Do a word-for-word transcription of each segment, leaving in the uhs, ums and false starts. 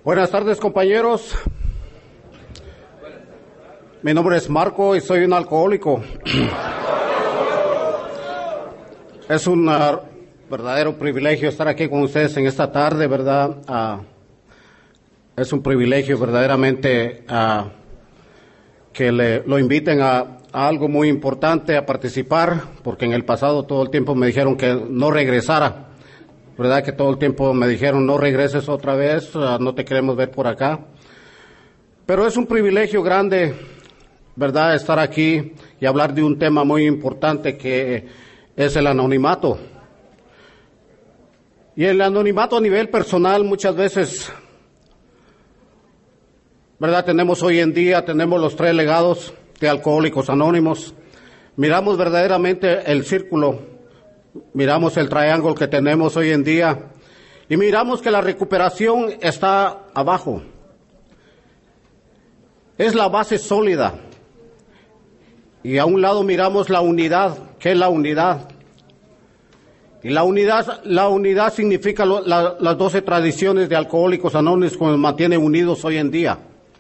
Buenas tardes, compañeros. Mi nombre es Marco y soy un alcohólico. Es un uh, verdadero privilegio estar aquí con ustedes en esta tarde, ¿verdad? Uh, es un privilegio verdaderamente uh, que le, lo inviten a, a algo muy importante, a participar, porque en el pasado todo el tiempo me dijeron que no regresara, ¿verdad? Que todo el tiempo me dijeron no regreses otra vez, uh, no te queremos ver por acá. Pero es un privilegio grande, ¿verdad?, estar aquí y hablar de un tema muy importante que es el anonimato. Y el anonimato a nivel personal muchas veces, ¿verdad?, tenemos hoy en día, tenemos los tres legados de Alcohólicos Anónimos. Miramos verdaderamente el círculo, miramos el triángulo que tenemos hoy en día y miramos que la recuperación está abajo. Es la base sólida. Y a un lado miramos la unidad. ¿Qué es la unidad? Y la unidad, la unidad significa lo, la, las doce tradiciones de Alcohólicos Anónimos que nos mantienen unidos hoy en día.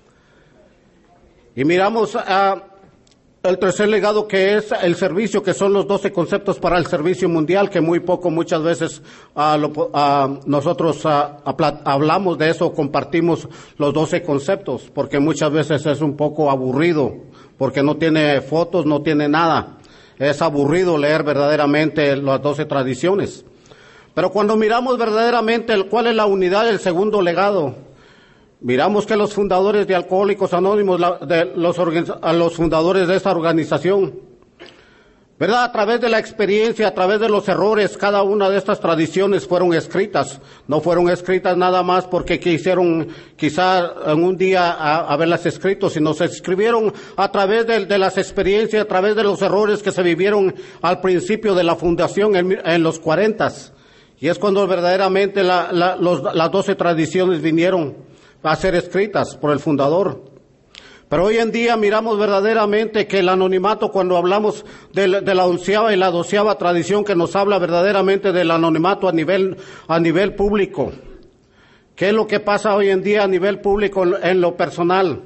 Y miramos uh, el tercer legado, que es el servicio, que son los doce conceptos para el servicio mundial, que muy poco, muchas veces uh, lo, uh, nosotros uh, hablamos de eso, compartimos los doce conceptos, porque muchas veces es un poco aburrido, porque no tiene fotos, no tiene nada. Es aburrido leer verdaderamente las doce tradiciones. Pero cuando miramos verdaderamente el, cuál es la unidad del segundo legado, miramos que los fundadores de Alcohólicos Anónimos, la, de los, a los fundadores de esta organización, ¿verdad?, a través de la experiencia, a través de los errores, cada una de estas tradiciones fueron escritas. No fueron escritas nada más porque quisieron quizá en un día a, haberlas escrito, sino se escribieron a través de, de las experiencias, a través de los errores que se vivieron al principio de la fundación en, en los cuarentas. Y es cuando verdaderamente la, la, los, las doce tradiciones vinieron a ser escritas por el fundador. Pero hoy en día miramos verdaderamente que el anonimato, cuando hablamos de, de la onceava y la doceava tradición, que nos habla verdaderamente del anonimato a nivel, a nivel público. ¿Qué es lo que pasa hoy en día a nivel público en, en lo personal?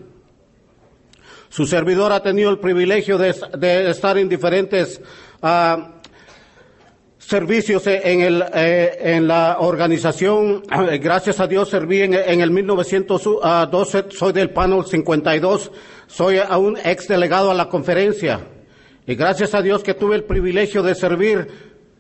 Su servidor ha tenido el privilegio de, de estar en diferentes uh, servicios en, el, eh, en la organización. Gracias a Dios serví en, en el mil novecientos doce, soy del panel cincuenta y dos, soy un ex delegado a la conferencia. Y gracias a Dios que tuve el privilegio de servir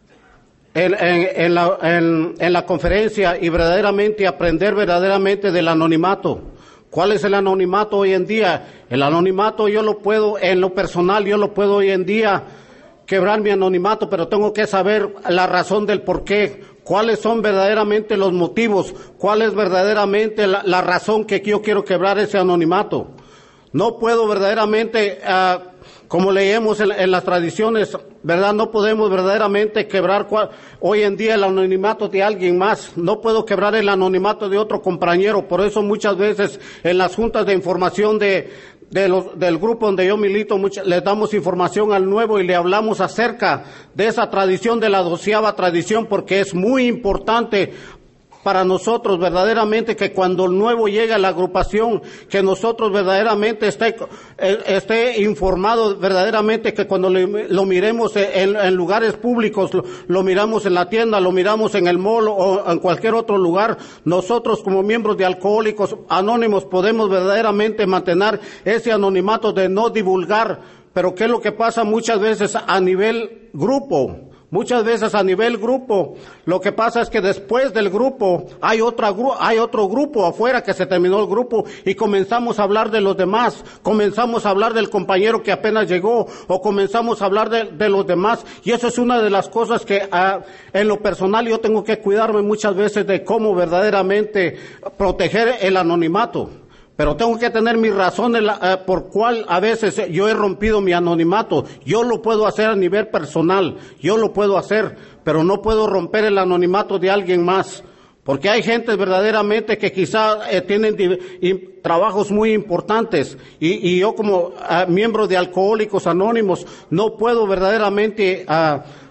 en, en, en, la, en, en la conferencia y verdaderamente aprender verdaderamente del anonimato. ¿Cuál es el anonimato hoy en día? El anonimato yo lo puedo, en lo personal, yo lo puedo hoy en día quebrar mi anonimato, pero tengo que saber la razón del por qué, cuáles son verdaderamente los motivos, cuál es verdaderamente la, la razón que yo quiero quebrar ese anonimato. No puedo verdaderamente, uh, como leemos en, en las tradiciones, ¿verdad? No podemos verdaderamente quebrar cual, hoy en día el anonimato de alguien más. No puedo quebrar el anonimato de otro compañero. Por eso muchas veces en las juntas de información de De los, del grupo donde yo milito, mucho, le damos información al nuevo y le hablamos acerca de esa tradición, de la doceava tradición, porque es muy importante para nosotros verdaderamente que cuando el nuevo llegue a la agrupación, que nosotros verdaderamente esté, eh, esté informado verdaderamente, que cuando lo, lo miremos en, en lugares públicos, lo, lo miramos en la tienda, lo miramos en el mall o en cualquier otro lugar, nosotros como miembros de Alcohólicos Anónimos podemos verdaderamente mantener ese anonimato de no divulgar. Pero ¿qué es lo que pasa muchas veces a nivel grupo? Muchas veces a nivel grupo, lo que pasa es que después del grupo hay otra gru- hay otro grupo afuera, que se terminó el grupo y comenzamos a hablar de los demás, comenzamos a hablar del compañero que apenas llegó o comenzamos a hablar de, de los demás, y eso es una de las cosas que uh, en lo personal yo tengo que cuidarme muchas veces de cómo verdaderamente proteger el anonimato. Pero tengo que tener mis razones uh, por cuál a veces yo he rompido mi anonimato. Yo lo puedo hacer a nivel personal, yo lo puedo hacer, pero no puedo romper el anonimato de alguien más. Porque hay gente verdaderamente que quizá eh, tienen y, trabajos muy importantes y, y yo como uh, miembro de Alcohólicos Anónimos no puedo verdaderamente uh,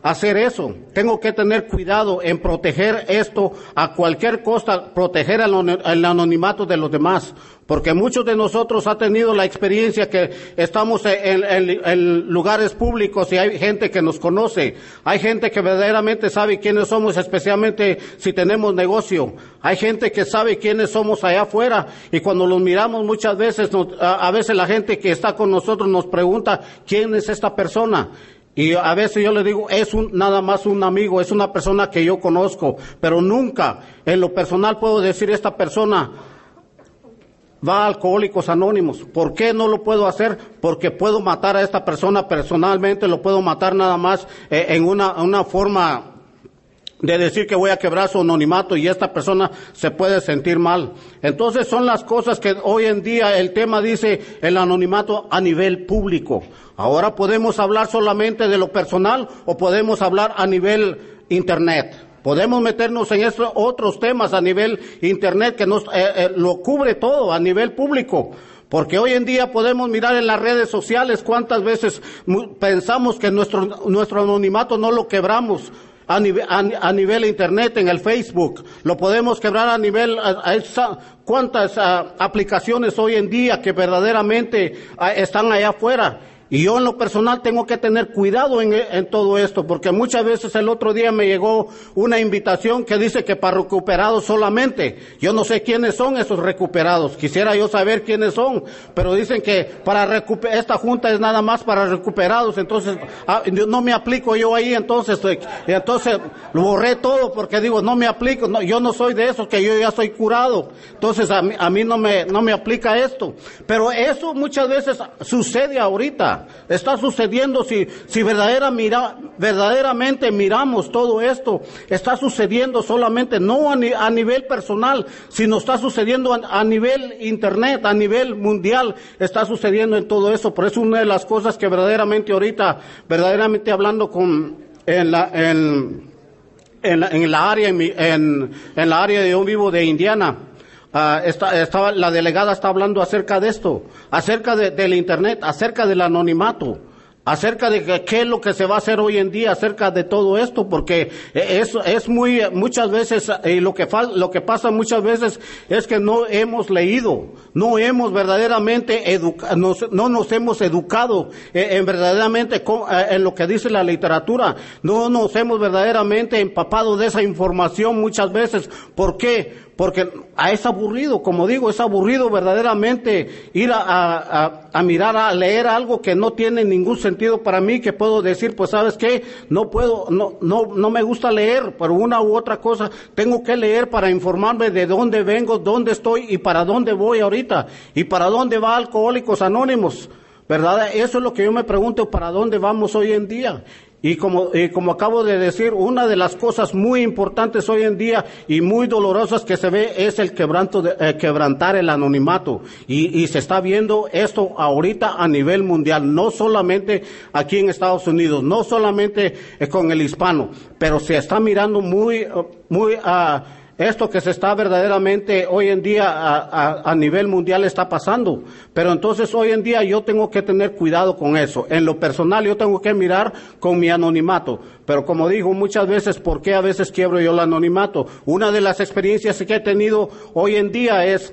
hacer eso. Tengo que tener cuidado en proteger esto a cualquier costa, proteger el, el anonimato de los demás. Porque muchos de nosotros ha tenido la experiencia que estamos en, en, en lugares públicos y hay gente que nos conoce. Hay gente que verdaderamente sabe quiénes somos, especialmente si tenemos negocio. Hay gente que sabe quiénes somos allá afuera y cuando los miramos muchas veces, nos, a, a veces la gente que está con nosotros nos pregunta quién es esta persona. Y a veces yo le digo, es un, nada más un amigo, es una persona que yo conozco, pero nunca en lo personal puedo decir esta persona va a Alcohólicos Anónimos. ¿Por qué no lo puedo hacer? Porque puedo matar a esta persona personalmente, lo puedo matar nada más eh, en una, una forma de decir que voy a quebrar su anonimato y esta persona se puede sentir mal. Entonces son las cosas que hoy en día el tema dice el anonimato a nivel público. Ahora podemos hablar solamente de lo personal o podemos hablar a nivel internet. Podemos meternos en estos otros temas a nivel internet que nos eh, eh, lo cubre todo a nivel público. Porque hoy en día podemos mirar en las redes sociales cuántas veces pensamos que nuestro nuestro anonimato no lo quebramos. A nivel, a, a nivel internet, en el Facebook, lo podemos quebrar a nivel, a, a esa, cuántas a, aplicaciones hoy en día que verdaderamente a, están allá afuera. Y yo en lo personal tengo que tener cuidado en, en todo esto, porque muchas veces el otro día me llegó una invitación que dice que para recuperados solamente. Yo no sé quiénes son esos recuperados, quisiera yo saber quiénes son, pero dicen que para recuper esta junta es nada más para recuperados, entonces ah, no me aplico yo ahí, entonces y entonces lo borré todo porque digo, no me aplico, no, yo no soy de esos, que yo ya soy curado, entonces a mí, a mí no me, no me aplica esto. Pero eso muchas veces sucede ahorita. Está sucediendo si, si verdadera mira, verdaderamente miramos todo esto. Está sucediendo solamente no a, ni, a nivel personal, sino está sucediendo a, a nivel internet, a nivel mundial. Está sucediendo en todo eso. Por eso una de las cosas que verdaderamente ahorita, verdaderamente hablando con en la en, en, la, en la área en, en, en la área de yo vivo de Indiana. Uh, está, estaba, la delegada está hablando acerca de esto, acerca de, del internet, acerca del anonimato, acerca de que, qué es lo que se va a hacer hoy en día, acerca de todo esto, porque es, es muy, muchas veces, y lo que fal, lo que pasa muchas veces es que no hemos leído, no hemos verdaderamente educado, nos, no nos hemos educado en, en verdaderamente con, en lo que dice la literatura, no nos hemos verdaderamente empapado de esa información muchas veces. ¿Por qué? Porque es aburrido, como digo, es aburrido verdaderamente ir a, a, a mirar, a leer algo que no tiene ningún sentido para mí, que puedo decir, pues sabes qué, no puedo, no, no, no me gusta leer, por una u otra cosa, tengo que leer para informarme de dónde vengo, dónde estoy y para dónde voy ahorita, y para dónde va Alcohólicos Anónimos, ¿verdad? Eso es lo que yo me pregunto, ¿para dónde vamos hoy en día? Y como, y como acabo de decir, una de las cosas muy importantes hoy en día y muy dolorosas que se ve es el quebranto de, eh, quebrantar el anonimato. Y, y se está viendo esto ahorita a nivel mundial, no solamente aquí en Estados Unidos, no solamente eh, con el hispano, pero se está mirando muy, muy, uh, esto que se está verdaderamente hoy en día a, a, a nivel mundial está pasando. Pero entonces hoy en día yo tengo que tener cuidado con eso. En lo personal yo tengo que mirar con mi anonimato. Pero como digo muchas veces, ¿por qué a veces quiebro yo el anonimato? Una de las experiencias que he tenido hoy en día es,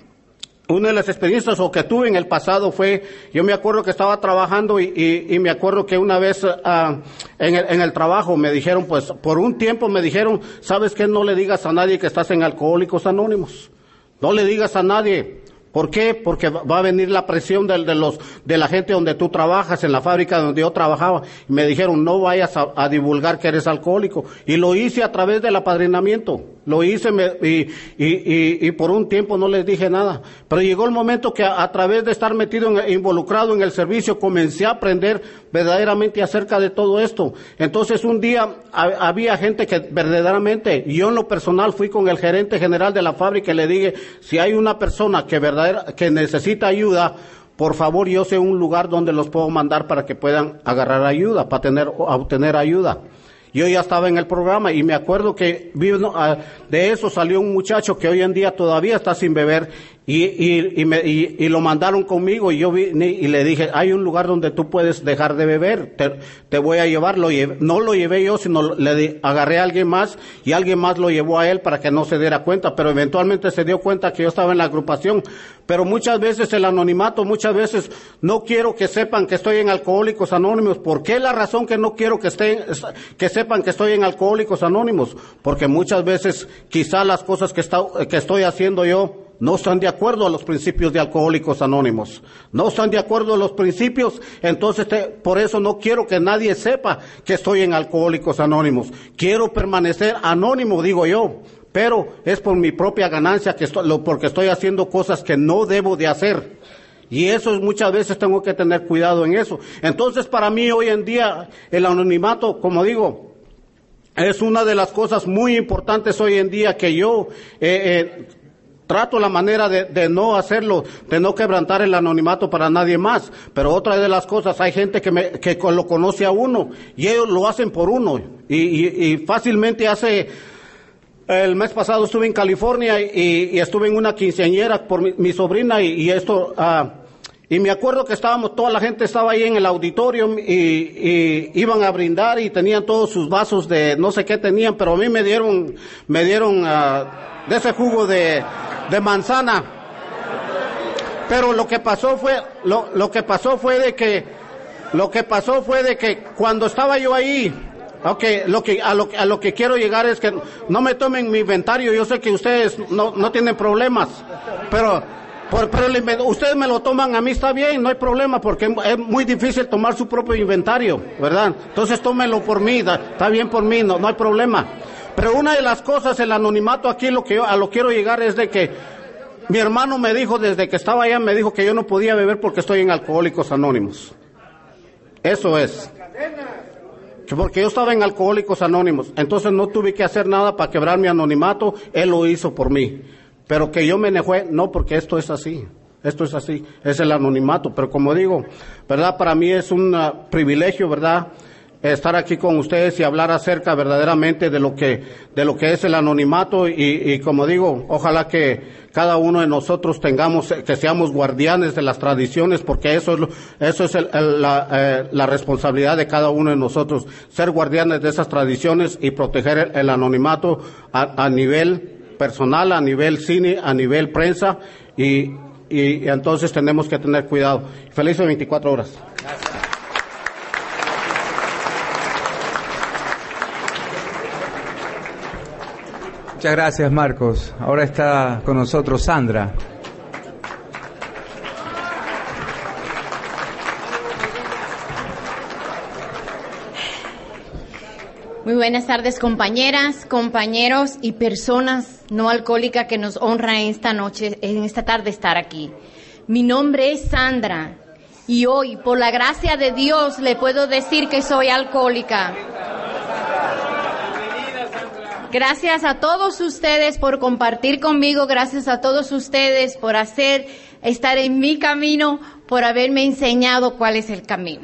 una de las experiencias o que tuve en el pasado fue, yo me acuerdo que estaba trabajando y, y, y me acuerdo que una vez uh, en, el, en el trabajo me dijeron, pues por un tiempo me dijeron, ¿sabes qué? No le digas a nadie que estás en Alcohólicos Anónimos. No le digas a nadie. ¿Por qué? Porque va a venir la presión de, de los de la gente donde tú trabajas, en la fábrica donde yo trabajaba. Y me dijeron, no vayas a, a divulgar que eres alcohólico. Y lo hice a través del apadrinamiento. Lo hice me, y, y, y, y por un tiempo no les dije nada. Pero llegó el momento que a, a través de estar metido, en, involucrado en el servicio, comencé a aprender verdaderamente acerca de todo esto. Entonces un día a, había gente que verdaderamente, yo en lo personal fui con el gerente general de la fábrica y le dije, si hay una persona que verdaderamente que necesita ayuda, por favor, yo sé un lugar donde los puedo mandar para que puedan agarrar ayuda, para tener, obtener ayuda. Yo ya estaba en el programa y me acuerdo que vino, uh, de eso salió un muchacho que hoy en día todavía está sin beber y, y, y, me, y, y lo mandaron conmigo y yo vi, y le dije, hay un lugar donde tú puedes dejar de beber, te, te voy a llevar. Lo llevé, no lo llevé yo, sino le di, agarré a alguien más y alguien más lo llevó a él para que no se diera cuenta, pero eventualmente se dio cuenta que yo estaba en la agrupación. Pero muchas veces el anonimato, muchas veces no quiero que sepan que estoy en Alcohólicos Anónimos. ¿Por qué la razón que no quiero que estén, que sepan que estoy en Alcohólicos Anónimos? Porque muchas veces quizá las cosas que, está, que estoy haciendo yo no están de acuerdo a los principios de Alcohólicos Anónimos. No están de acuerdo a los principios, entonces te, por eso no quiero que nadie sepa que estoy en Alcohólicos Anónimos. Quiero permanecer anónimo, digo yo, pero es por mi propia ganancia, que estoy, lo, porque estoy haciendo cosas que no debo de hacer. Y eso muchas veces tengo que tener cuidado en eso. Entonces para mí hoy en día el anonimato, como digo, es una de las cosas muy importantes hoy en día que yo eh, eh, trato la manera de, de no hacerlo, de no quebrantar el anonimato para nadie más. Pero otra de las cosas, hay gente que, me, que lo conoce a uno y ellos lo hacen por uno. Y, y, y fácilmente hace, el mes pasado estuve en California y, y estuve en una quinceañera por mi, mi sobrina y, y esto, uh, y me acuerdo que estábamos, toda la gente estaba ahí en el auditorio y, y iban a brindar y tenían todos sus vasos de, no sé qué tenían, pero a mí me dieron, me dieron uh, de ese jugo de, de manzana. Pero lo que pasó fue, lo, lo que pasó fue de que, lo que pasó fue de que cuando estaba yo ahí, okay, lo que, a lo, a lo que quiero llegar es que no me tomen mi inventario. Yo sé que ustedes no, no tienen problemas, pero, por, pero el, ustedes me lo toman a mí, está bien, no hay problema, porque es muy difícil tomar su propio inventario, ¿verdad? Entonces tómenlo por mí, da, está bien por mí, no, no hay problema. Pero una de las cosas, el anonimato aquí, lo que yo, a lo quiero llegar es de que mi hermano me dijo, desde que estaba allá, me dijo que yo no podía beber porque estoy en Alcohólicos Anónimos. Eso es. Porque yo estaba en Alcohólicos Anónimos, entonces no tuve que hacer nada para quebrar mi anonimato, él lo hizo por mí. Pero que yo me enojé, no, porque esto es así, esto es así, es el anonimato. Pero como digo, ¿verdad? Para mí es un uh, privilegio, ¿verdad?, estar aquí con ustedes y hablar acerca verdaderamente de lo que, de lo que es el anonimato y, y como digo, ojalá que cada uno de nosotros tengamos, que seamos guardianes de las tradiciones, porque eso es, lo, eso es el, el, la, eh, la responsabilidad de cada uno de nosotros, ser guardianes de esas tradiciones y proteger el, el anonimato a, a nivel personal, a nivel cine, a nivel prensa y, y, y entonces tenemos que tener cuidado. Felices veinticuatro horas. Gracias. Muchas gracias, Marcos. Ahora está con nosotros Sandra. Muy buenas tardes, compañeras, compañeros y personas no alcohólicas que nos honran esta noche, en esta tarde estar aquí. Mi nombre es Sandra y hoy, por la gracia de Dios, le puedo decir que soy alcohólica. Gracias a todos ustedes por compartir conmigo, gracias a todos ustedes por hacer, estar en mi camino, por haberme enseñado cuál es el camino.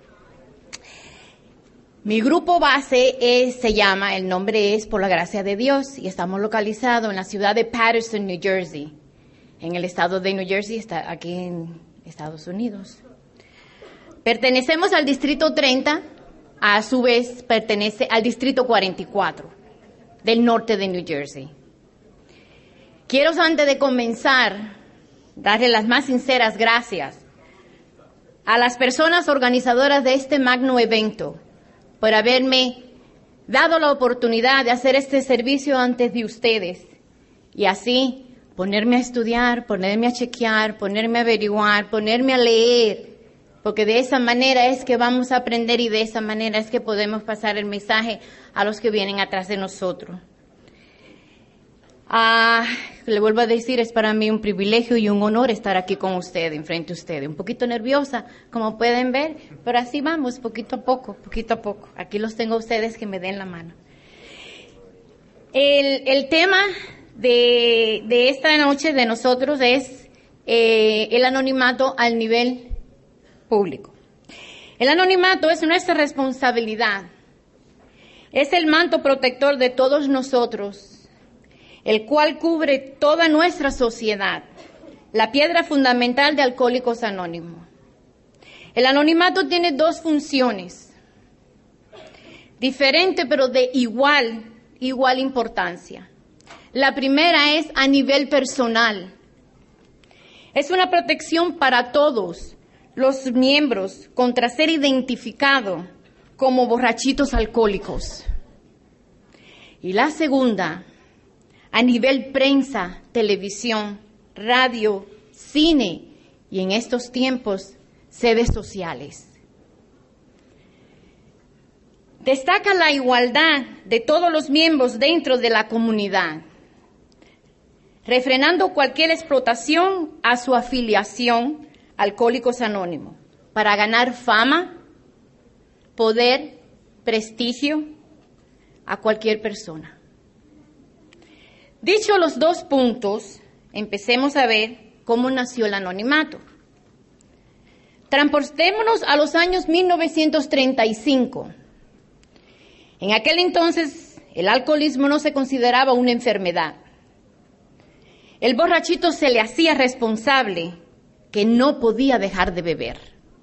Mi grupo base es, se llama, el nombre es Por la Gracia de Dios y estamos localizados en la ciudad de Paterson, New Jersey, en el estado de New Jersey, está aquí en Estados Unidos. Pertenecemos al distrito treinta, a su vez pertenece al distrito cuarenta y cuatro. Del norte de New Jersey. Quiero, antes de comenzar, darle las más sinceras gracias a las personas organizadoras de este magno evento por haberme dado la oportunidad de hacer este servicio antes de ustedes y así ponerme a estudiar, ponerme a chequear, ponerme a averiguar, ponerme a leer, porque de esa manera es que vamos a aprender y de esa manera es que podemos pasar el mensaje a los que vienen atrás de nosotros. Ah, le vuelvo a decir, es para mí un privilegio y un honor estar aquí con ustedes, enfrente de ustedes. Un poquito nerviosa, como pueden ver, pero así vamos, poquito a poco, poquito a poco. Aquí los tengo a ustedes que me den la mano. El, el tema de, de esta noche de nosotros es eh, el anonimato al nivel público. El anonimato es nuestra responsabilidad. Es el manto protector de todos nosotros, el cual cubre toda nuestra sociedad, la piedra fundamental de Alcohólicos Anónimos. El anonimato tiene dos funciones, diferentes pero de igual, igual importancia. La primera es a nivel personal. Es una protección para todos los miembros contra ser identificados como borrachitos alcohólicos. Y la segunda, a nivel prensa, televisión, radio, cine y en estos tiempos, sedes sociales. Destaca la igualdad de todos los miembros dentro de la comunidad, refrenando cualquier explotación a su afiliación a Alcohólicos Anónimos para ganar fama, poder, prestigio a cualquier persona. Dicho los dos puntos, empecemos a ver cómo nació el anonimato. Transportémonos a los años mil novecientos treinta y cinco. En aquel entonces, el alcoholismo no se consideraba una enfermedad. El borrachito se le hacía responsable que no podía dejar de beber.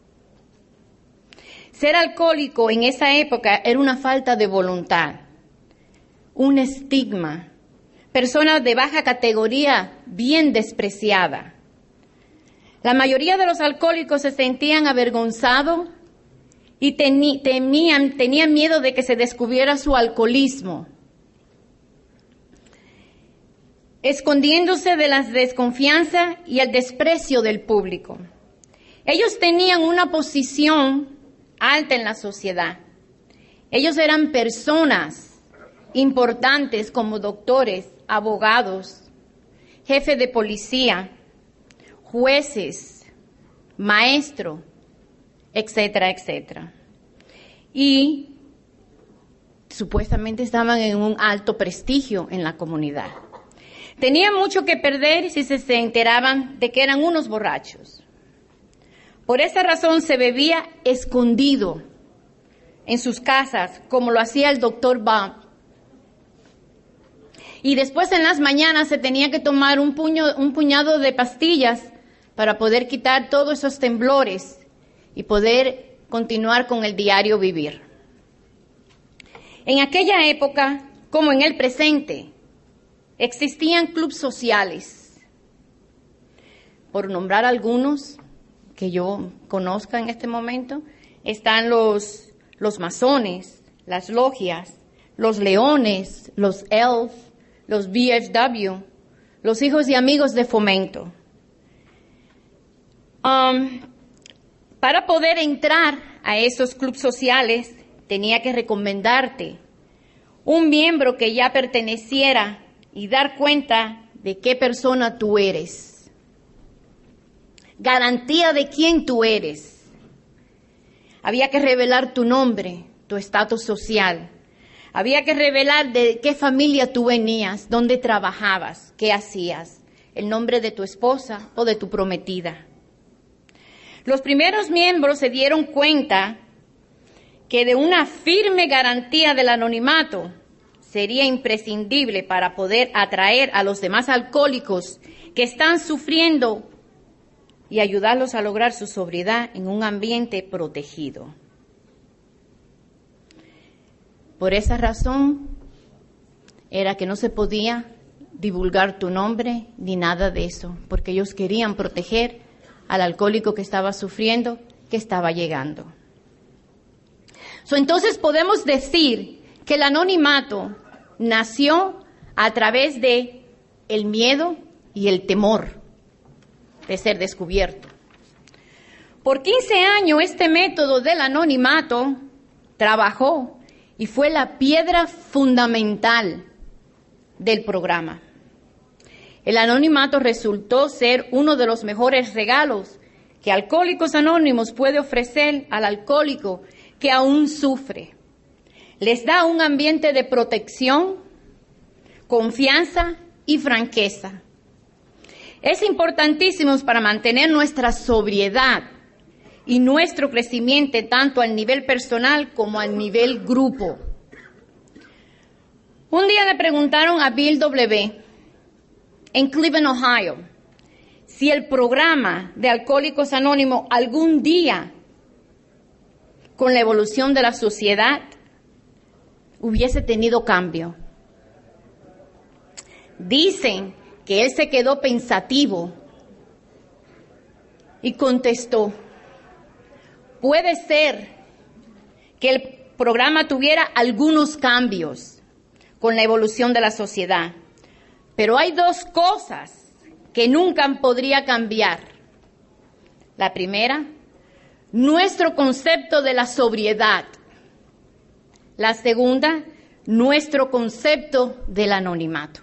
Ser alcohólico en esa época era una falta de voluntad, un estigma, persona de baja categoría bien despreciada. La mayoría de los alcohólicos se sentían avergonzados y temían, tenían miedo de que se descubriera su alcoholismo, escondiéndose de la desconfianza y el desprecio del público. Ellos tenían una posición alta en la sociedad. Ellos eran personas importantes como doctores, abogados, jefe de policía, jueces, maestro, etcétera, etcétera. Y supuestamente estaban en un alto prestigio en la comunidad. Tenían mucho que perder si se, se enteraban de que eran unos borrachos. Por esa razón se bebía escondido en sus casas, como lo hacía el doctor Bob. Y después en las mañanas se tenía que tomar un, puño, un puñado de pastillas para poder quitar todos esos temblores y poder continuar con el diario vivir. En aquella época, como en el presente, existían clubes sociales. Por nombrar algunos que yo conozca en este momento, están los, los masones, las logias, los leones, los elf, los V F W, los hijos y amigos de Fomento. Um, para poder entrar a esos clubes sociales, tenía que recomendarte un miembro que ya perteneciera y dar cuenta de qué persona tú eres. Garantía de quién tú eres. Había que revelar tu nombre, tu estatus social. Había que revelar de qué familia tú venías, dónde trabajabas, qué hacías, el nombre de tu esposa o de tu prometida. Los primeros miembros se dieron cuenta que de una firme garantía del anonimato sería imprescindible para poder atraer a los demás alcohólicos que están sufriendo y ayudarlos a lograr su sobriedad en un ambiente protegido. Por esa razón era que no se podía divulgar tu nombre ni nada de eso, porque ellos querían proteger al alcohólico que estaba sufriendo, que estaba llegando. So, entonces podemos decir que el anonimato nació a través de el miedo y el temor de ser descubierto. Por quince años este método del anonimato trabajó y fue la piedra fundamental del programa. El anonimato resultó ser uno de los mejores regalos que Alcohólicos Anónimos puede ofrecer al alcohólico que aún sufre. Les da un ambiente de protección, confianza y franqueza. Es importantísimo para mantener nuestra sobriedad y nuestro crecimiento tanto al nivel personal como al nivel grupo. Un día le preguntaron a Bill W. en Cleveland, Ohio, si el programa de Alcohólicos Anónimos algún día, con la evolución de la sociedad, hubiese tenido cambio. Dicen que él se quedó pensativo y contestó: puede ser que el programa tuviera algunos cambios con la evolución de la sociedad, pero hay dos cosas que nunca podría cambiar. La primera, nuestro concepto de la sobriedad. La segunda, nuestro concepto del anonimato.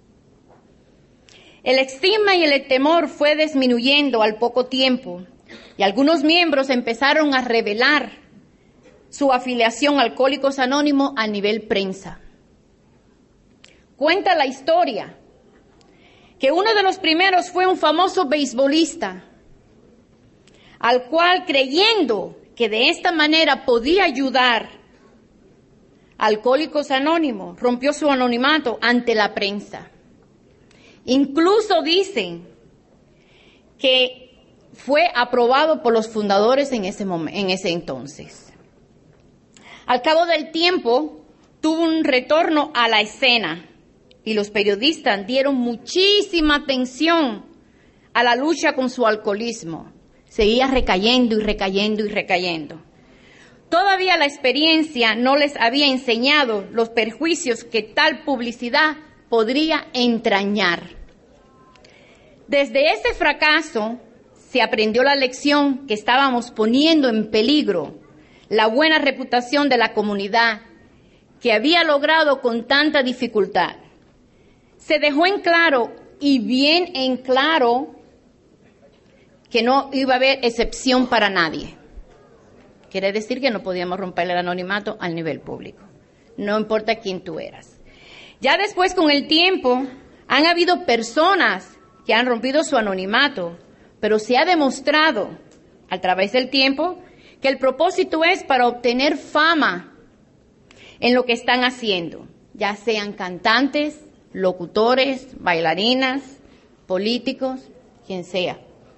El estigma y el temor fue disminuyendo al poco tiempo y algunos miembros empezaron a revelar su afiliación a Alcohólicos Anónimos a nivel prensa. Cuenta la historia que uno de los primeros fue un famoso beisbolista, al cual, creyendo que de esta manera podía ayudar a Alcohólicos Anónimos, rompió su anonimato ante la prensa. Incluso dicen que fue aprobado por los fundadores en ese momento, en ese entonces. Al cabo del tiempo, tuvo un retorno a la escena y los periodistas dieron muchísima atención a la lucha con su alcoholismo. Seguía recayendo y recayendo y recayendo. Todavía la experiencia no les había enseñado los perjuicios que tal publicidad podría entrañar. Desde ese fracaso se aprendió la lección que estábamos poniendo en peligro la buena reputación de la comunidad que había logrado con tanta dificultad. Se dejó en claro, y bien en claro, que no iba a haber excepción para nadie. Quiere decir que no podíamos romper el anonimato al nivel público, no importa quién tú eras. Ya después, con el tiempo, han habido personas que han rompido su anonimato, pero se ha demostrado a través del tiempo que el propósito es para obtener fama en lo que están haciendo, ya sean cantantes, locutores, bailarinas, políticos, quien sea.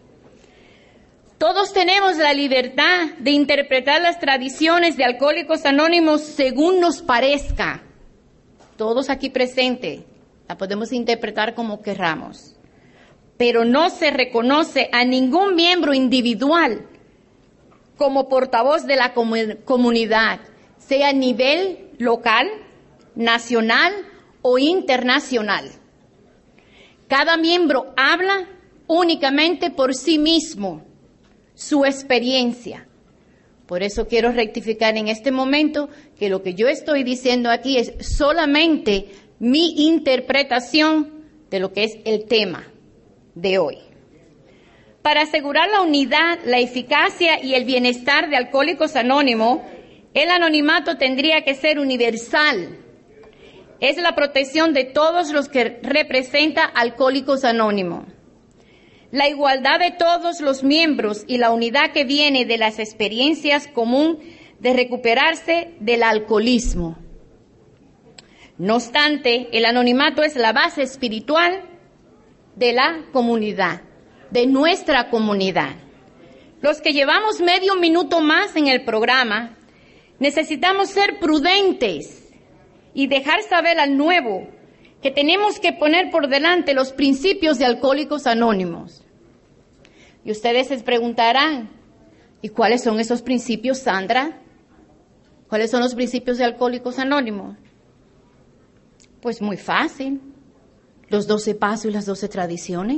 Todos tenemos la libertad de interpretar las tradiciones de Alcohólicos Anónimos según nos parezca. Todos aquí presentes la podemos interpretar como querramos, pero no se reconoce a ningún miembro individual como portavoz de la comu- comunidad, sea a nivel local, nacional o internacional. Cada miembro habla únicamente por sí mismo, su experiencia. Por eso quiero rectificar en este momento que lo que yo estoy diciendo aquí es solamente mi interpretación de lo que es el tema de hoy. Para asegurar la unidad, la eficacia y el bienestar de Alcohólicos Anónimos, el anonimato tendría que ser universal. Es la protección de todos los que representa Alcohólicos Anónimos. La igualdad de todos los miembros y la unidad que viene de las experiencias comunes de recuperarse del alcoholismo. No obstante, el anonimato es la base espiritual de la comunidad, de nuestra comunidad. Los que llevamos medio minuto más en el programa, necesitamos ser prudentes y dejar saber al nuevo que tenemos que poner por delante los principios de Alcohólicos Anónimos. Y ustedes se preguntarán, ¿y cuáles son esos principios, Sandra? ¿Cuáles son los principios de Alcohólicos Anónimos? Pues muy fácil, los doce pasos y las doce tradiciones.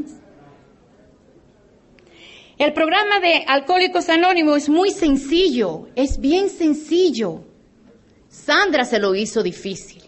El programa de Alcohólicos Anónimos es muy sencillo, es bien sencillo. Sandra se lo hizo difícil,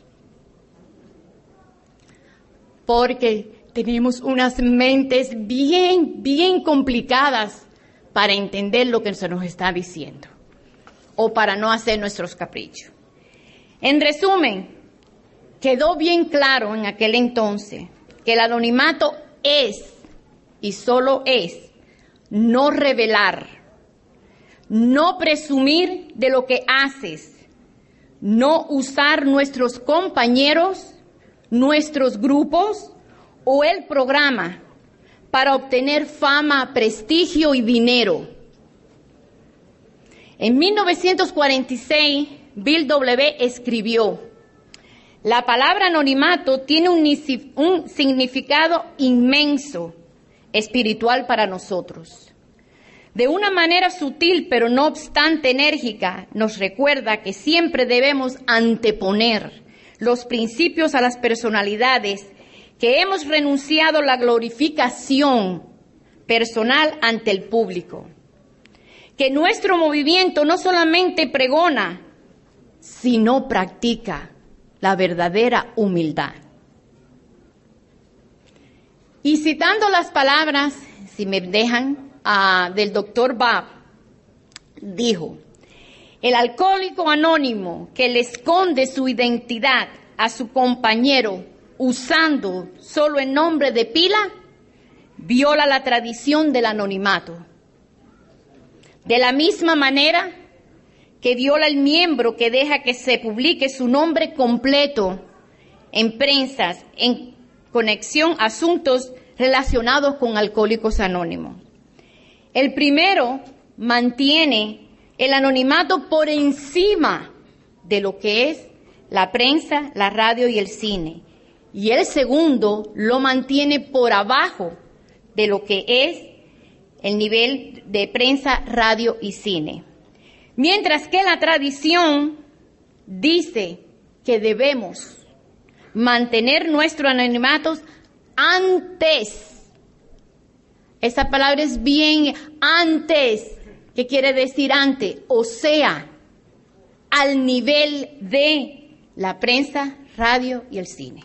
porque tenemos unas mentes bien, bien complicadas para entender lo que se nos está diciendo o para no hacer nuestros caprichos. En resumen, quedó bien claro en aquel entonces que el anonimato es y solo es no revelar, no presumir de lo que haces, no usar nuestros compañeros nuestros grupos o el programa para obtener fama, prestigio y dinero. En mil novecientos cuarenta y seis, Bill W. escribió: la palabra anonimato tiene un, un significado inmenso, espiritual para nosotros. De una manera sutil, pero no obstante enérgica, nos recuerda que siempre debemos anteponer los principios a las personalidades, que hemos renunciado a la glorificación personal ante el público. Que nuestro movimiento no solamente pregona, sino practica la verdadera humildad. Y citando las palabras, si me dejan, uh, del doctor Bob, dijo: el alcohólico anónimo que le esconde su identidad a su compañero usando solo el nombre de pila, viola la tradición del anonimato. De la misma manera que viola el miembro que deja que se publique su nombre completo en prensas en conexión a asuntos relacionados con Alcohólicos Anónimos. El primero mantiene el anonimato por encima de lo que es la prensa, la radio y el cine. Y el segundo lo mantiene por abajo de lo que es el nivel de prensa, radio y cine. Mientras que la tradición dice que debemos mantener nuestros anonimatos antes. Esa palabra es bien antes, que quiere decir antes, o sea, al nivel de la prensa, radio y el cine.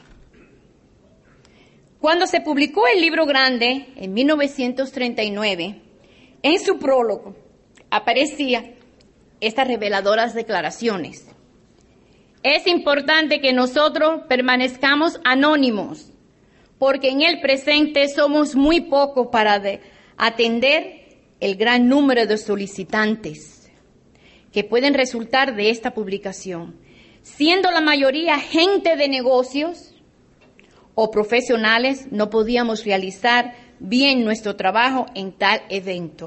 Cuando se publicó el libro grande en mil novecientos treinta y nueve, en su prólogo aparecía estas reveladoras declaraciones. Es importante que nosotros permanezcamos anónimos, porque en el presente somos muy pocos para de atender el gran número de solicitantes que pueden resultar de esta publicación, siendo la mayoría gente de negocios o profesionales. No podíamos realizar bien nuestro trabajo en tal evento.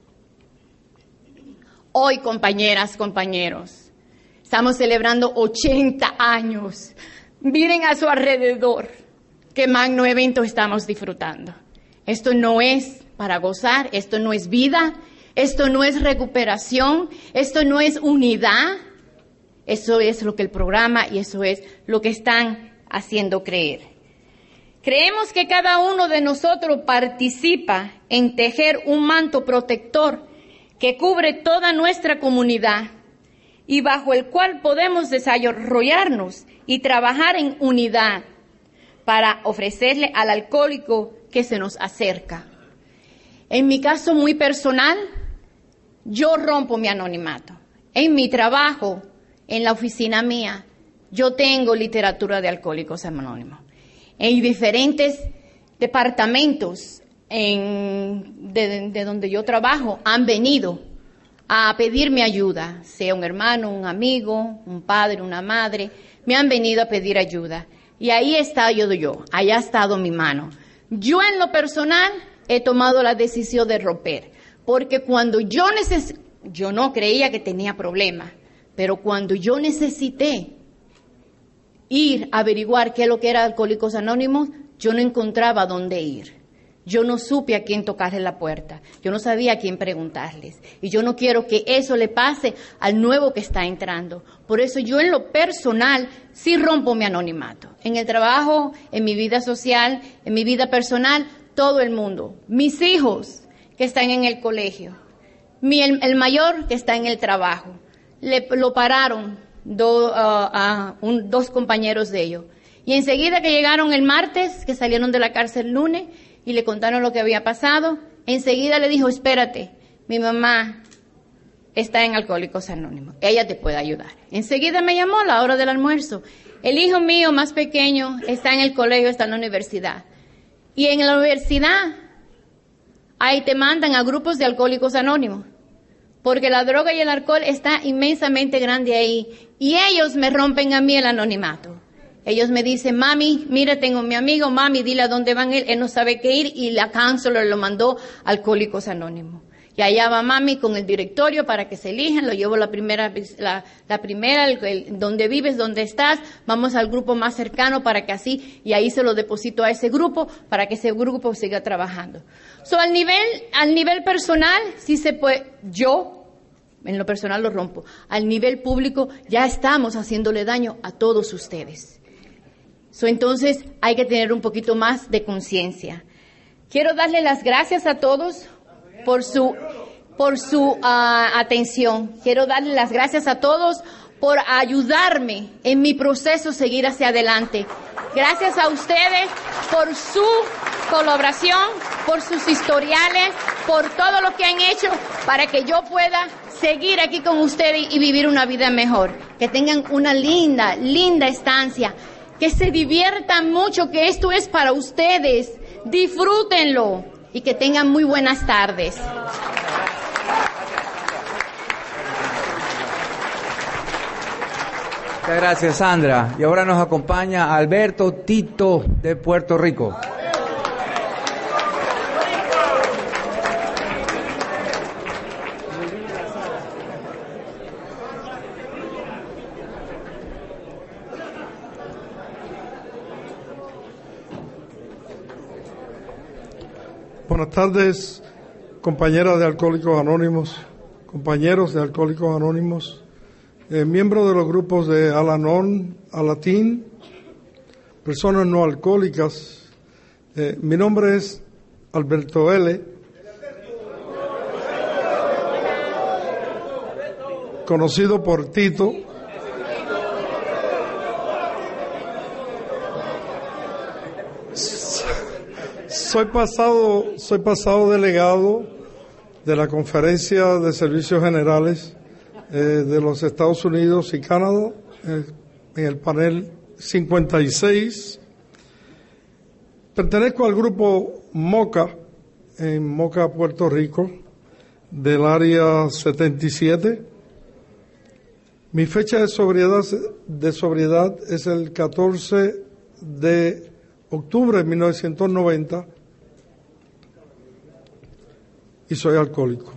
Hoy, compañeras, compañeros, estamos celebrando ochenta años. Miren a su alrededor qué magno evento estamos disfrutando. Esto no es para gozar, esto no es vida, esto no es recuperación, esto no es unidad. Eso es lo que el programa y eso es lo que están haciendo creer. Creemos que cada uno de nosotros participa en tejer un manto protector que cubre toda nuestra comunidad y bajo el cual podemos desarrollarnos y trabajar en unidad para ofrecerle al alcohólico que se nos acerca. En mi caso muy personal, yo rompo mi anonimato. En mi trabajo, en la oficina mía, yo tengo literatura de Alcohólicos Anónimos. En diferentes departamentos en, de, de donde yo trabajo han venido a pedirme ayuda, sea un hermano, un amigo, un padre, una madre, me han venido a pedir ayuda. Y ahí he estado yo, ahí ha estado mi mano. Yo en lo personal he tomado la decisión de romper, porque cuando yo neces- yo no creía que tenía problemas, pero cuando yo necesité ir a averiguar qué es lo que era Alcohólicos Anónimos, yo no encontraba dónde ir. Yo no supe a quién tocarle la puerta. Yo no sabía a quién preguntarles. Y yo no quiero que eso le pase al nuevo que está entrando. Por eso yo en lo personal sí rompo mi anonimato. En el trabajo, en mi vida social, en mi vida personal, todo el mundo. Mis hijos que están en el colegio. Mi, el, el mayor que está en el trabajo. Le, lo pararon do, uh, a un, dos compañeros de ellos. Y enseguida que llegaron el martes, que salieron de la cárcel el lunes, y le contaron lo que había pasado, enseguida le dijo: espérate, mi mamá está en Alcohólicos Anónimos, ella te puede ayudar. Enseguida me llamó a la hora del almuerzo. El hijo mío más pequeño está en el colegio, está en la universidad. Y en la universidad, ahí te mandan a grupos de Alcohólicos Anónimos, porque la droga y el alcohol está inmensamente grande ahí. Y ellos me rompen a mí el anonimato. Ellos me dicen, mami, mira, tengo mi amigo, mami, dile a dónde van él, él no sabe qué ir, y la counselor lo mandó a Alcohólicos Anónimos. Y allá va mami con el directorio para que se elijan, lo llevo la primera, la, la primera, el, el, dónde vives, dónde estás, vamos al grupo más cercano para que así, y ahí se lo deposito a ese grupo para que ese grupo siga trabajando. So, al nivel, al nivel personal, sí se puede, yo, en lo personal lo rompo. Al nivel público ya estamos haciéndole daño a todos ustedes. So, entonces hay que tener un poquito más de conciencia. Quiero darle las gracias a todos por su, por su uh, atención. Quiero darle las gracias a todos por ayudarme en mi proceso seguir hacia adelante. Gracias a ustedes por su colaboración, por sus historiales, por todo lo que han hecho para que yo pueda seguir aquí con ustedes y vivir una vida mejor. Que tengan una linda, linda estancia. Que se diviertan mucho, que esto es para ustedes. Disfrútenlo y que tengan muy buenas tardes. Muchas gracias, Sandra. Y ahora nos acompaña Alberto Tito de Puerto Rico. Buenas tardes, compañeras de Alcohólicos Anónimos, compañeros de Alcohólicos Anónimos, eh, miembros de los grupos de Al-Anon, Alatín, personas no alcohólicas. Eh, mi nombre es Alberto L., conocido por Tito. Soy pasado, soy pasado delegado de la Conferencia de Servicios Generales eh, de los Estados Unidos y Canadá, eh, en el panel cincuenta y seis. Pertenezco al grupo Moca, en Moca, Puerto Rico, del área setenta y siete. Mi fecha de sobriedad, de sobriedad es el catorce de octubre de mil novecientos noventa. Y soy alcohólico.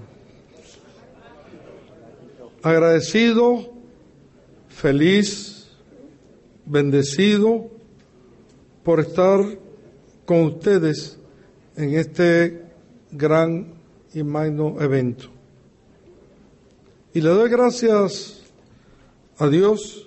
Agradecido, feliz, bendecido por estar con ustedes en este gran y magno evento. Y le doy gracias a Dios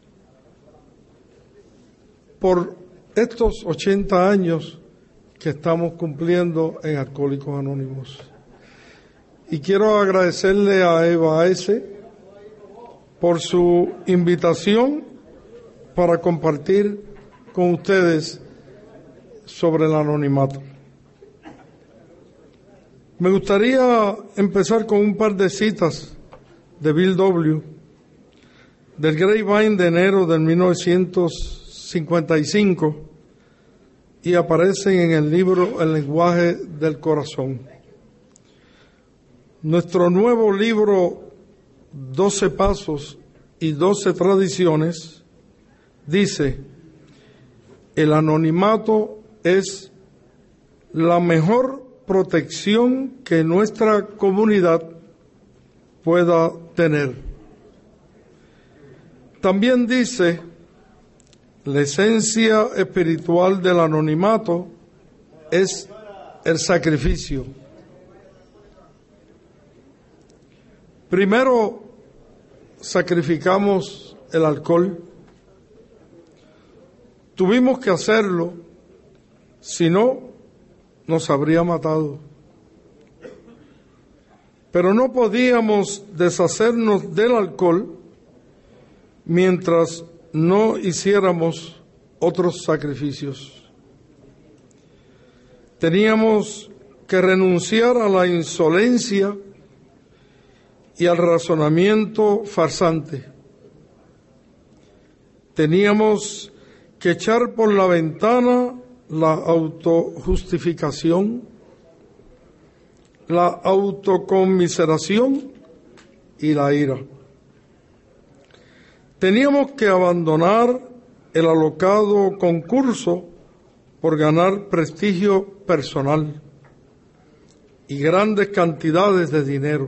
por estos ochenta años que estamos cumpliendo en Alcohólicos Anónimos. Y quiero agradecerle a Eva S. por su invitación para compartir con ustedes sobre el anonimato. Me gustaría empezar con un par de citas de Bill W. del Grapevine de enero de mil novecientos cincuenta y cinco y aparecen en el libro El lenguaje del corazón. Nuestro nuevo libro, doce pasos y doce tradiciones, dice: el anonimato es la mejor protección que nuestra comunidad pueda tener. También dice: la esencia espiritual del anonimato es el sacrificio. Primero sacrificamos el alcohol. Tuvimos que hacerlo, si no, nos habría matado. Pero no podíamos deshacernos del alcohol mientras no hiciéramos otros sacrificios. Teníamos que renunciar a la insolencia y al razonamiento farsante. Teníamos que echar por la ventana la autojustificación, la autoconmiseración y la ira. Teníamos que abandonar el alocado concurso por ganar prestigio personal y grandes cantidades de dinero.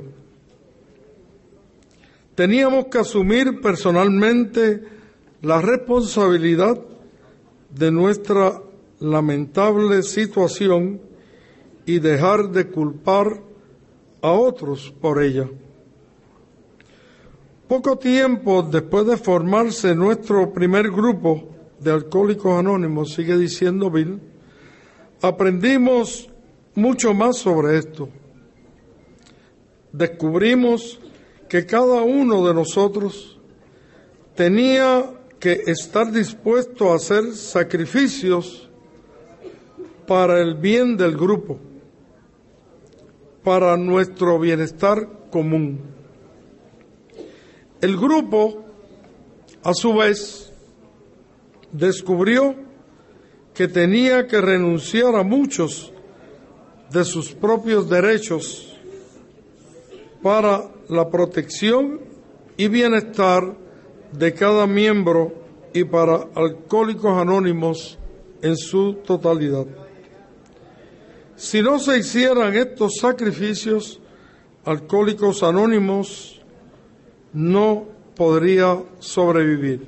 Teníamos que asumir personalmente la responsabilidad de nuestra lamentable situación y dejar de culpar a otros por ella. Poco tiempo después de formarse nuestro primer grupo de Alcohólicos Anónimos, sigue diciendo Bill, aprendimos mucho más sobre esto. Descubrimos que cada uno de nosotros tenía que estar dispuesto a hacer sacrificios para el bien del grupo, para nuestro bienestar común. El grupo, a su vez, descubrió que tenía que renunciar a muchos de sus propios derechos para la protección y bienestar de cada miembro y para Alcohólicos Anónimos en su totalidad. Si no se hicieran estos sacrificios, Alcohólicos Anónimos no podría sobrevivir.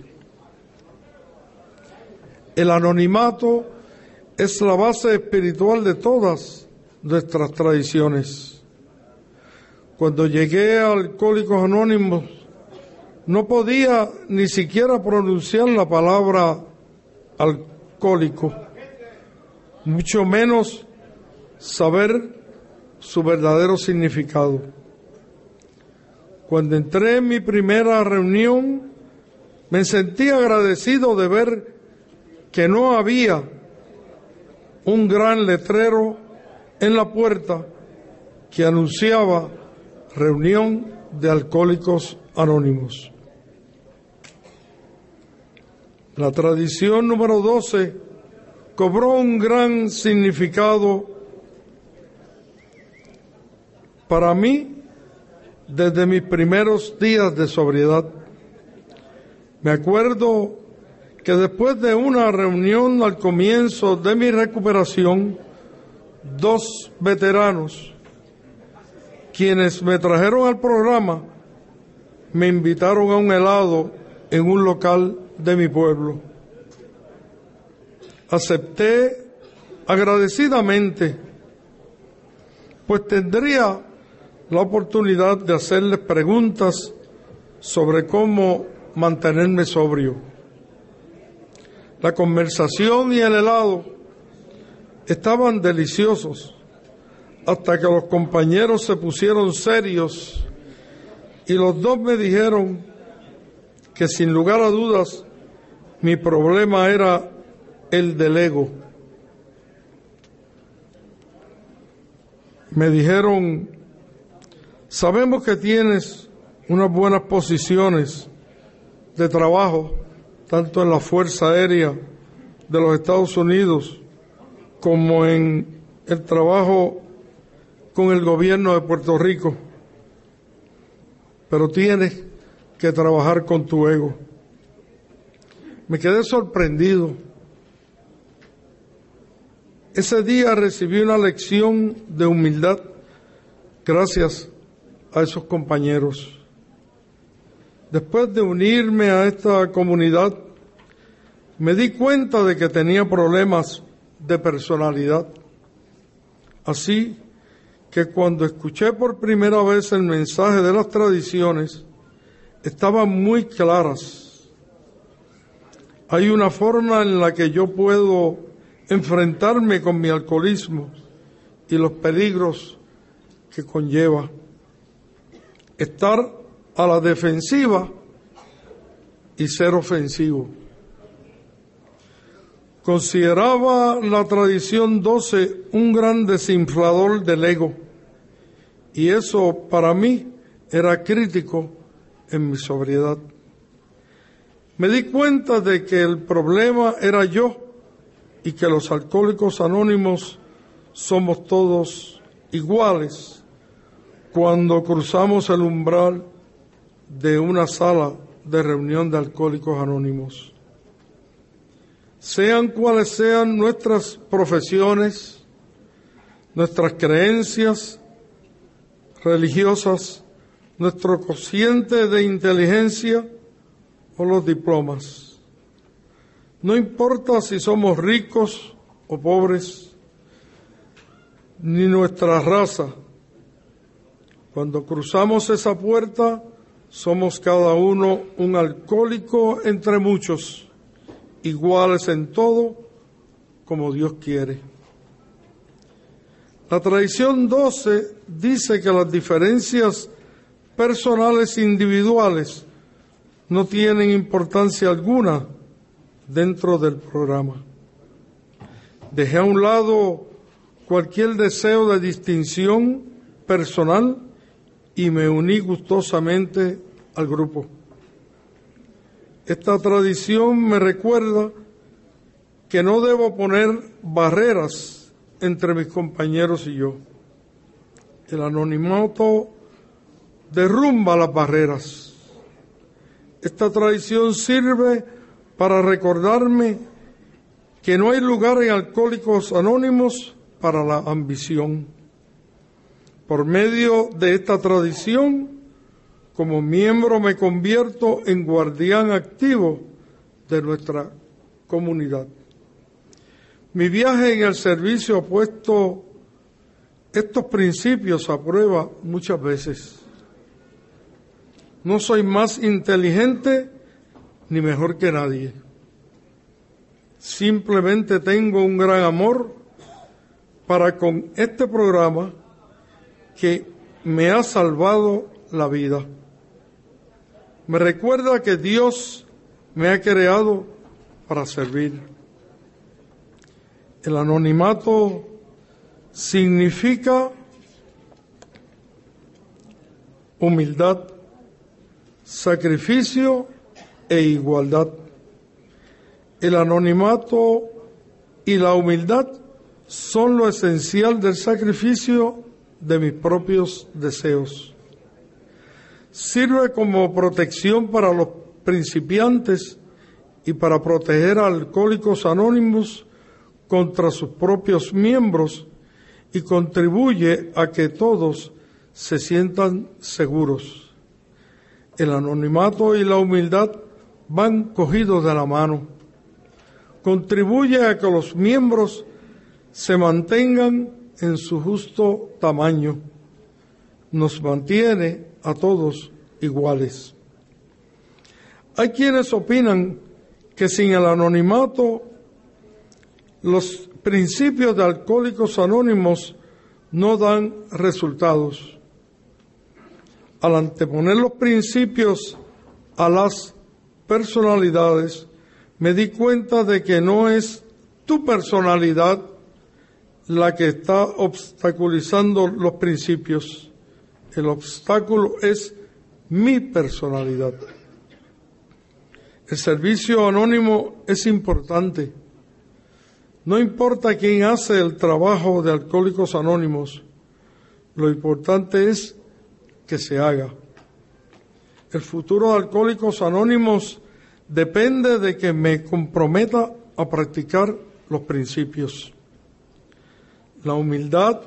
El anonimato es la base espiritual de todas nuestras tradiciones. Cuando llegué a Alcohólicos Anónimos, no podía ni siquiera pronunciar la palabra alcohólico, mucho menos saber su verdadero significado. Cuando entré en mi primera reunión, me sentí agradecido de ver que no había un gran letrero en la puerta que anunciaba reunión de Alcohólicos Anónimos. La tradición número doce cobró un gran significado para mí desde mis primeros días de sobriedad. Me acuerdo que después de una reunión al comienzo de mi recuperación, dos veteranos, quienes me trajeron al programa, me invitaron a un helado en un local de mi pueblo. Acepté agradecidamente, pues tendría la oportunidad de hacerles preguntas sobre cómo mantenerme sobrio. La conversación y el helado estaban deliciosos hasta que los compañeros se pusieron serios y los dos me dijeron que sin lugar a dudas mi problema era el del ego. Me dijeron: sabemos que tienes unas buenas posiciones de trabajo, tanto en la Fuerza Aérea de los Estados Unidos como en el trabajo con el gobierno de Puerto Rico, pero tienes que trabajar con tu ego. Me quedé sorprendido. Ese día recibí una lección de humildad gracias a esos compañeros. Después de unirme a esta comunidad, me di cuenta de que tenía problemas de personalidad. Así que cuando escuché por primera vez el mensaje de las tradiciones, estaban muy claras. Hay una forma en la que yo puedo enfrentarme con mi alcoholismo y los peligros que conlleva. Estar a la defensiva y ser ofensivo. Consideraba la tradición doce un gran desinflador del ego, y eso para mí era crítico en mi sobriedad. Me di cuenta de que el problema era yo y que los Alcohólicos Anónimos somos todos iguales cuando cruzamos el umbral de una sala de reunión de Alcohólicos Anónimos. sean cuales sean nuestras profesiones, nuestras creencias religiosas, nuestro cociente de inteligencia o los diplomas. No importa si somos ricos o pobres, ni nuestra raza. Cuando cruzamos esa puerta, somos cada uno un alcohólico entre muchos, iguales en todo, como Dios quiere. La tradición doce dice que las diferencias personales individuales no tienen importancia alguna dentro del programa. Dejé a un lado cualquier deseo de distinción personal y me uní gustosamente al grupo. Esta tradición me recuerda que no debo poner barreras entre mis compañeros y yo. El anonimato derrumba las barreras. Esta tradición sirve para recordarme que no hay lugar en Alcohólicos Anónimos para la ambición. Por medio de esta tradición, como miembro me convierto en guardián activo de nuestra comunidad. Mi viaje en el servicio ha puesto estos principios a prueba muchas veces. No soy más inteligente ni mejor que nadie. Simplemente tengo un gran amor para con este programa que me ha salvado la vida. Me recuerda que Dios me ha creado para servir. El anonimato significa humildad, sacrificio e igualdad. El anonimato y la humildad son lo esencial del sacrificio de mis propios deseos. Sirve como protección para los principiantes y para proteger a Alcohólicos Anónimos contra sus propios miembros y contribuye a que todos se sientan seguros. El anonimato y la humildad van cogidos de la mano. Contribuye a que los miembros se mantengan en su justo tamaño. Nos mantiene a todos iguales. Hay quienes opinan que sin el anonimato los principios de Alcohólicos Anónimos no dan resultados. Al anteponer los principios a las personalidades, me di cuenta de que no es tu personalidad la que está obstaculizando los principios. El obstáculo es mi personalidad. El servicio anónimo es importante. No importa quién hace el trabajo de Alcohólicos Anónimos, lo importante es que se haga. El futuro de Alcohólicos Anónimos depende de que me comprometa a practicar los principios. La humildad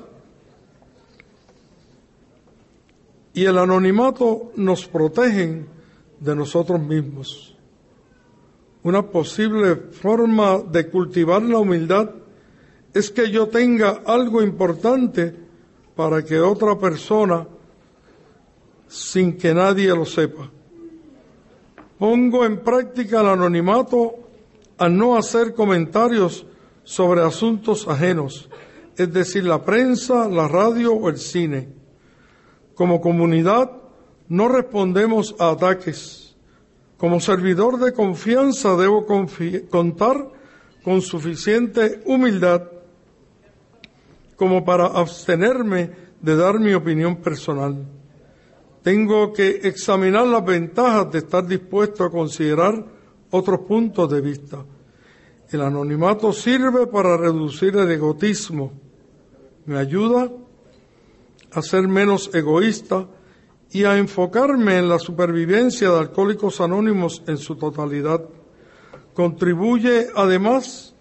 y el anonimato nos protegen de nosotros mismos. Una posible forma de cultivar la humildad es que yo tenga algo importante para que otra persona, sin que nadie lo sepa. Pongo en práctica el anonimato al no hacer comentarios sobre asuntos ajenos, es decir, la prensa, la radio o el cine. Como comunidad no respondemos a ataques. Como servidor de confianza debo confi- contar con suficiente humildad como para abstenerme de dar mi opinión personal. Tengo que examinar las ventajas de estar dispuesto a considerar otros puntos de vista. El anonimato sirve para reducir el egoísmo. Me ayuda a ser menos egoísta y a enfocarme en la supervivencia de Alcohólicos Anónimos en su totalidad. Contribuye además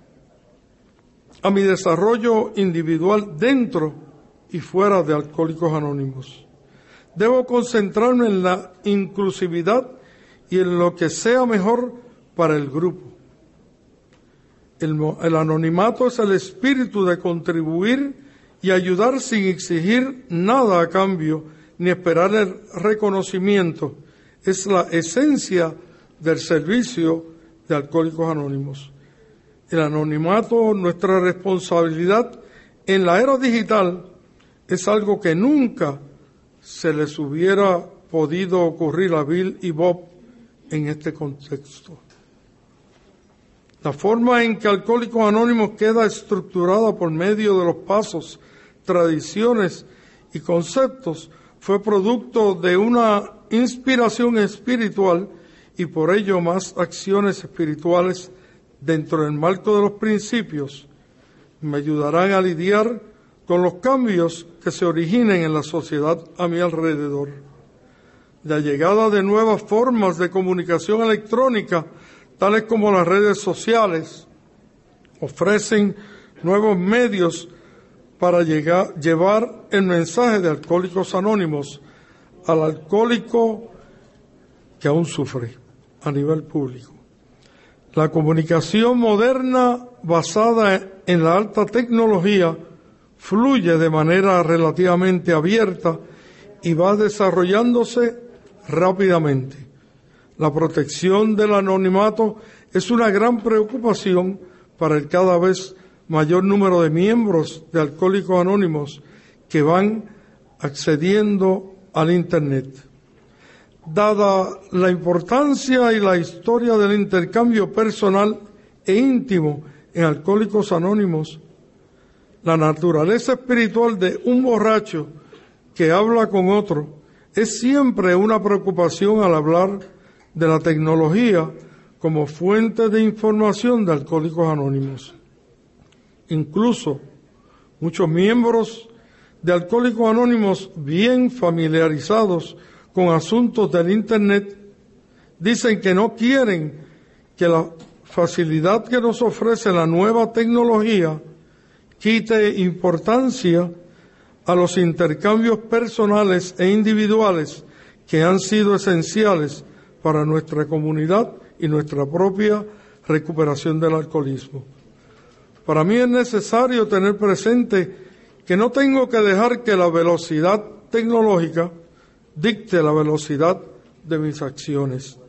a mi desarrollo individual dentro y fuera de Alcohólicos Anónimos. Debo concentrarme en la inclusividad y en lo que sea mejor para el grupo. El, el anonimato es el espíritu de contribuir y ayudar sin exigir nada a cambio ni esperar el reconocimiento. Es la esencia del servicio de Alcohólicos Anónimos. El anonimato, nuestra responsabilidad en la era digital, es algo que nunca se les hubiera podido ocurrir a Bill y Bob en este contexto. La forma en que Alcohólicos Anónimos queda estructurada por medio de los pasos, tradiciones y conceptos fue producto de una inspiración espiritual y por ello más acciones espirituales dentro del marco de los principios me ayudarán a lidiar con los cambios que se originen en la sociedad a mi alrededor. La llegada de nuevas formas de comunicación electrónica, tales como las redes sociales, ofrecen nuevos medios para llegar, llevar el mensaje de Alcohólicos Anónimos al alcohólico que aún sufre a nivel público. La comunicación moderna basada en la alta tecnología fluye de manera relativamente abierta y va desarrollándose rápidamente. La protección del anonimato es una gran preocupación para el cada vez mayor número de miembros de Alcohólicos Anónimos que van accediendo al Internet. Dada la importancia y la historia del intercambio personal e íntimo en Alcohólicos Anónimos, la naturaleza espiritual de un borracho que habla con otro es siempre una preocupación al hablar de la tecnología como fuente de información de Alcohólicos Anónimos. Incluso muchos miembros de Alcohólicos Anónimos bien familiarizados con asuntos del Internet dicen que no quieren que la facilidad que nos ofrece la nueva tecnología quite importancia a los intercambios personales e individuales que han sido esenciales para nuestra comunidad y nuestra propia recuperación del alcoholismo. Para mí es necesario tener presente que no tengo que dejar que la velocidad tecnológica dicte la velocidad de mis acciones.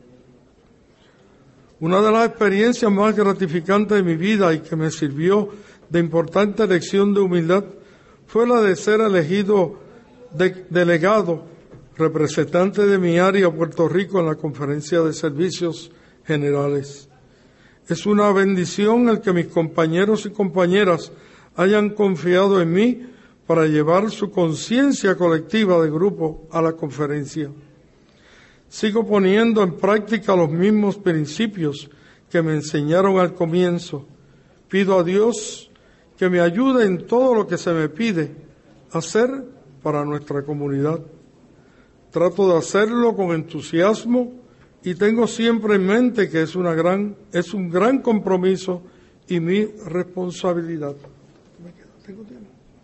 Una de las experiencias más gratificantes de mi vida y que me sirvió de importante lección de humildad fue la de ser elegido de, delegado, representante de mi área Puerto Rico en la Conferencia de Servicios Generales. Es una bendición el que mis compañeros y compañeras hayan confiado en mí para llevar su conciencia colectiva de grupo a la conferencia. Sigo poniendo en práctica los mismos principios que me enseñaron al comienzo. Pido a Dios que me ayude en todo lo que se me pide hacer para nuestra comunidad. Trato de hacerlo con entusiasmo y tengo siempre en mente que es una gran, es un gran compromiso y mi responsabilidad. ¿Tengo tiempo?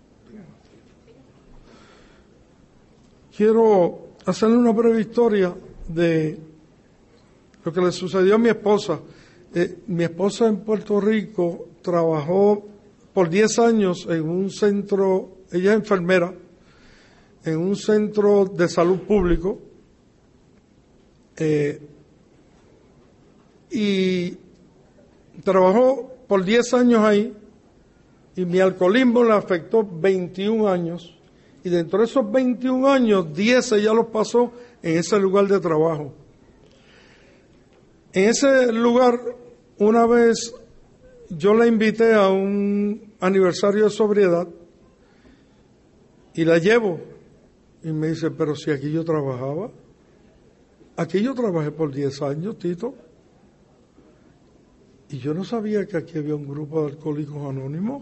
Quiero hacerle una breve historia de lo que le sucedió a mi esposa. Eh, mi esposa en Puerto Rico trabajó por diez años en un centro, ella es enfermera, en un centro de salud público, eh, y trabajó por diez años ahí, y mi alcoholismo le afectó veintiún años. Y dentro de esos veintiún años, diez ella los pasó en ese lugar de trabajo. En ese lugar, una vez yo la invité a un aniversario de sobriedad y la llevo. Y me dice, pero si aquí yo trabajaba. Aquí yo trabajé por diez años, Tito. Y yo no sabía que aquí había un grupo de Alcohólicos Anónimos.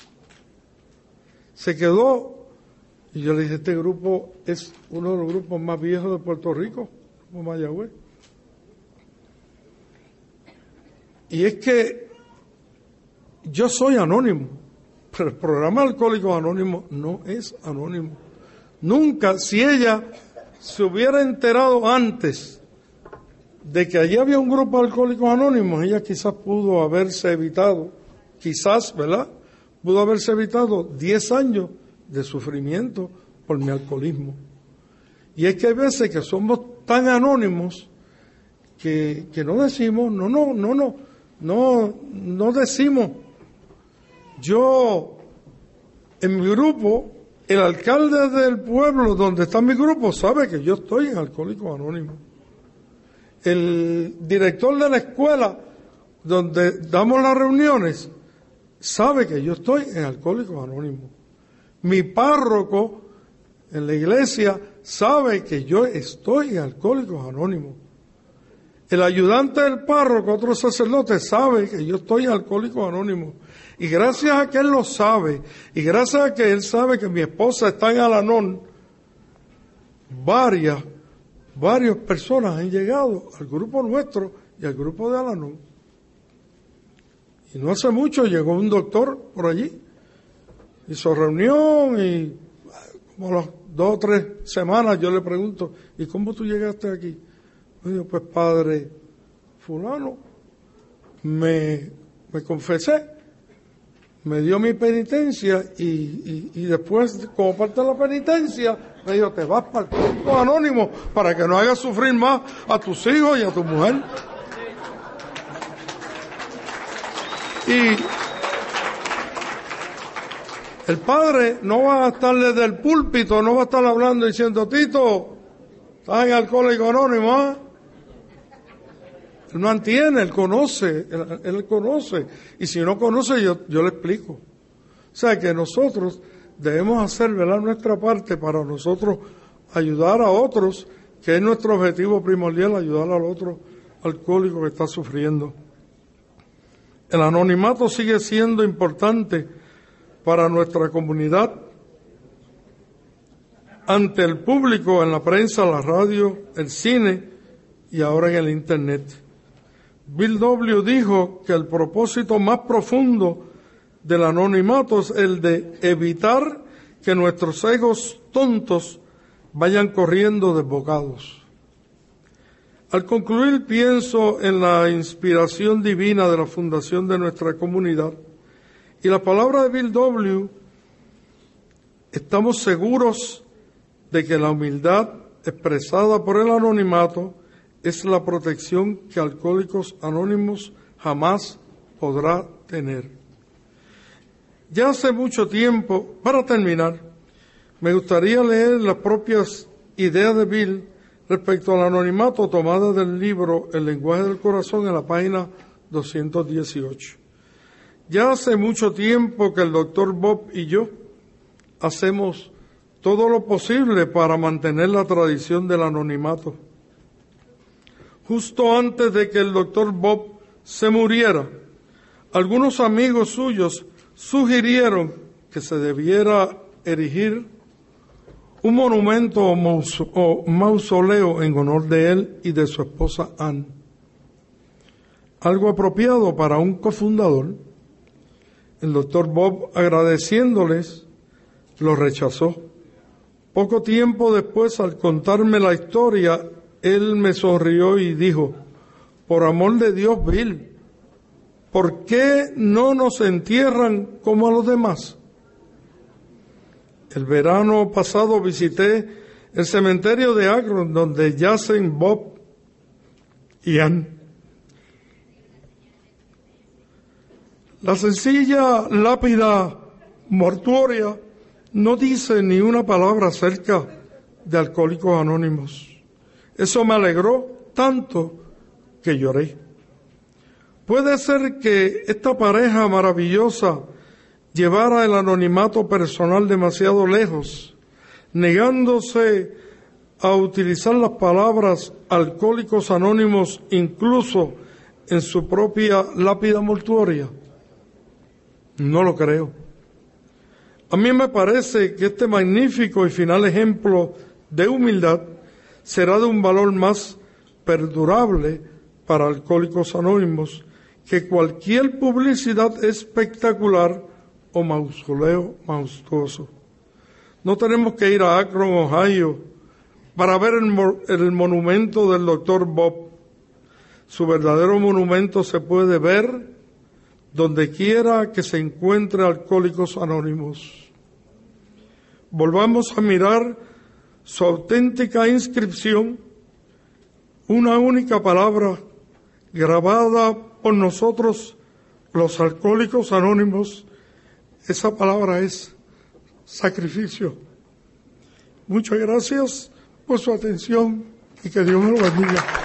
Se quedó. Y yo le dije, este grupo es uno de los grupos más viejos de Puerto Rico, como Mayagüez. Y es que yo soy anónimo, pero el programa Alcohólicos Anónimos no es anónimo. Nunca, si ella se hubiera enterado antes de que allí había un grupo de Alcohólicos Anónimos, ella quizás pudo haberse evitado, quizás, ¿verdad? Pudo haberse evitado diez años de sufrimiento por mi alcoholismo. Y es que hay veces que somos tan anónimos que, que no decimos, no, no, no, no, no, no decimos. Yo, en mi grupo, el alcalde del pueblo donde está mi grupo sabe que yo estoy en Alcohólicos Anónimos. El director de la escuela donde damos las reuniones sabe que yo estoy en Alcohólicos Anónimos. Mi párroco en la iglesia sabe que yo estoy en Alcohólicos Anónimos. El ayudante del párroco, otro sacerdote, sabe que yo estoy en Alcohólicos Anónimos. Y gracias a que él lo sabe, y gracias a que él sabe que mi esposa está en Al-Anon, varias, varias personas han llegado al grupo nuestro y al grupo de Al-Anon. Y no hace mucho llegó un doctor por allí, hizo reunión y como a las dos o tres semanas yo le pregunto, ¿y cómo tú llegaste aquí? Me dijo, pues padre fulano, me, me confesé, me dio mi penitencia y, y, y después, como parte de la penitencia, me dijo, te vas para el Alcohólicos Anónimos para que no hagas sufrir más a tus hijos y a tu mujer. Y el padre no va a estar desde el púlpito, no va a estar hablando diciendo, Tito, estás en Alcohólicos Anónimos, ¿eh? Él no entiende, él conoce, él, él conoce. Y si no conoce, yo, yo le explico. O sea, que nosotros debemos hacer, ¿verdad?, nuestra parte para nosotros ayudar a otros, que es nuestro objetivo primordial, ayudar al otro alcohólico que está sufriendo. El anonimato sigue siendo importante para nuestra comunidad ante el público, en la prensa, la radio, el cine y ahora en el Internet. Bill W. dijo que el propósito más profundo del anonimato es el de evitar que nuestros egos tontos vayan corriendo desbocados. Al concluir, pienso en la inspiración divina de la fundación de nuestra comunidad y la palabra de Bill W. Estamos seguros de que la humildad expresada por el anonimato es la protección que Alcohólicos Anónimos jamás podrá tener. Ya hace mucho tiempo, para terminar, me gustaría leer las propias ideas de Bill respecto al anonimato tomadas del libro El lenguaje del corazón en la página doscientos dieciocho. Ya hace mucho tiempo que el doctor Bob y yo hacemos todo lo posible para mantener la tradición del anonimato. Justo antes de que el doctor Bob se muriera, algunos amigos suyos sugirieron que se debiera erigir un monumento o mausoleo en honor de él y de su esposa Ann. Algo apropiado para un cofundador. El doctor Bob, agradeciéndoles, lo rechazó. Poco tiempo después, al contarme la historia, él me sonrió y dijo, por amor de Dios, Bill, ¿por qué no nos entierran como a los demás? El verano pasado visité el cementerio de Akron, donde yacen Bob y Ann. La sencilla lápida mortuoria no dice ni una palabra acerca de Alcohólicos Anónimos. Eso me alegró tanto que lloré. Puede ser que esta pareja maravillosa llevara el anonimato personal demasiado lejos, negándose a utilizar las palabras Alcohólicos Anónimos incluso en su propia lápida mortuoria. No lo creo. A mí me parece que este magnífico y final ejemplo de humildad será de un valor más perdurable para Alcohólicos Anónimos que cualquier publicidad espectacular o mausoleo majestuoso. No tenemos que ir a Akron, Ohio, para ver el, mo- el monumento del doctor Bob. Su verdadero monumento se puede ver donde quiera que se encuentre Alcohólicos Anónimos. Volvamos a mirar su auténtica inscripción, una única palabra grabada por nosotros, los Alcohólicos Anónimos. Esa palabra es sacrificio. Muchas gracias por su atención y que Dios me lo bendiga.